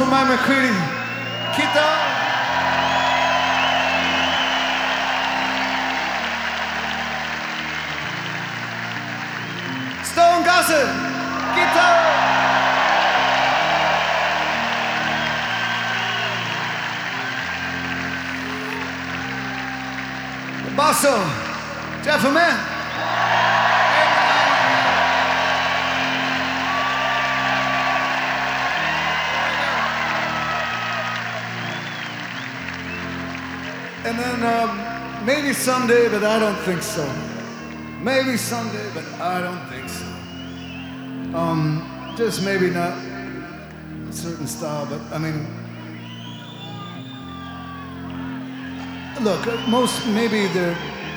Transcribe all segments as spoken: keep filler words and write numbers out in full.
for my McCready. Guitar. Stone Gossett. Guitar. The Basso. Jeff Amen. And then um, maybe someday, but I don't think so. Maybe someday, but I don't think so. Um, just maybe not a certain style, but I mean, look, most, maybe the,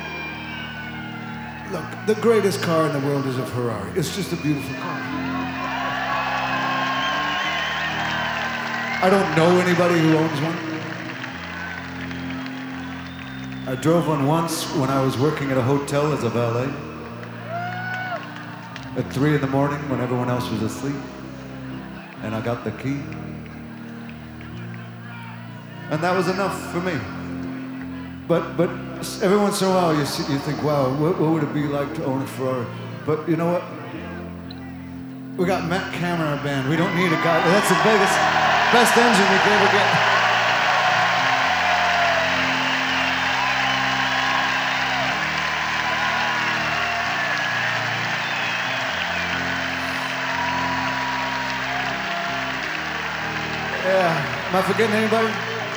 look, the greatest car in the world is a Ferrari. It's just a beautiful car. I don't know anybody who owns one. I drove one once when I was working at a hotel as a valet. At three in the morning when everyone else was asleep. And I got the key. And that was enough for me. But but every once in a while you see, you think, wow, what, what would it be like to own a Ferrari? But you know what? We got Matt Cameron in our band. We don't need a guy. That's the biggest, best engine you could ever get. Yeah, am I forgetting anybody?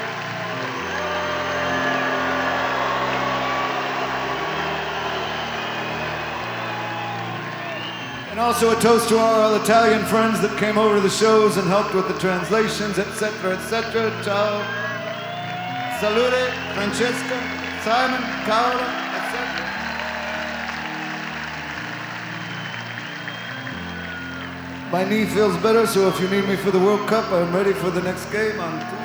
And also a toast to all our Italian friends that came over to the shows and helped with the translations, et cetera, et cetera. Ciao. Salute, Francesca, Simon, Carla, et cetera. My knee feels better, so if you need me for the World Cup, I'm ready for the next game on Tuesday.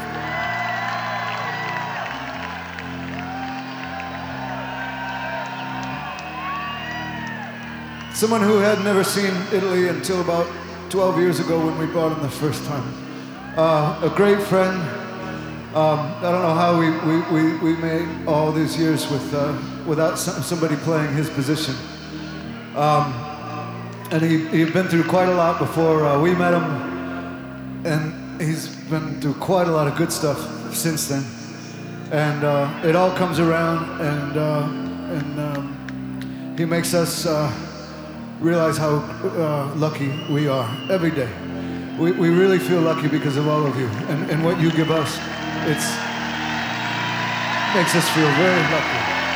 Someone who had never seen Italy until about twelve years ago when we brought him the first time. Uh, a great friend. Um, I don't know how we, we, we, we made all these years with, uh, without some, somebody playing his position. Um, And he, he'd been through quite a lot before uh, we met him, and he's been through quite a lot of good stuff since then. And uh, it all comes around, and uh, and um, he makes us uh, realize how uh, lucky we are every day. We, we really feel lucky because of all of you, and, and what you give us. It's makes us feel very lucky.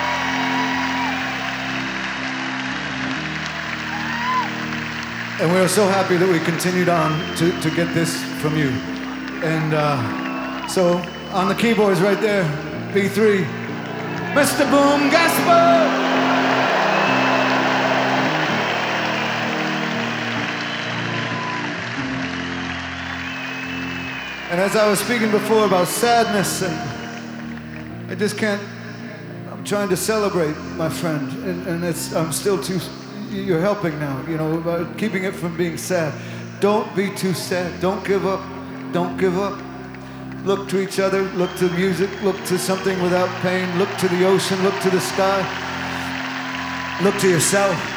And we're so happy that we continued on to, to get this from you. And uh, so on the keyboards right there, B three, Mister Boom Gasper! And as I was speaking before about sadness, and I just can't, I'm trying to celebrate my friend, and, and it's, I'm still too, you're helping now, you know, about keeping it from being sad. Don't be too sad. Don't give up. Don't give up. Look to each other. Look to music. Look to something without pain. Look to the ocean. Look to the sky. Look to yourself.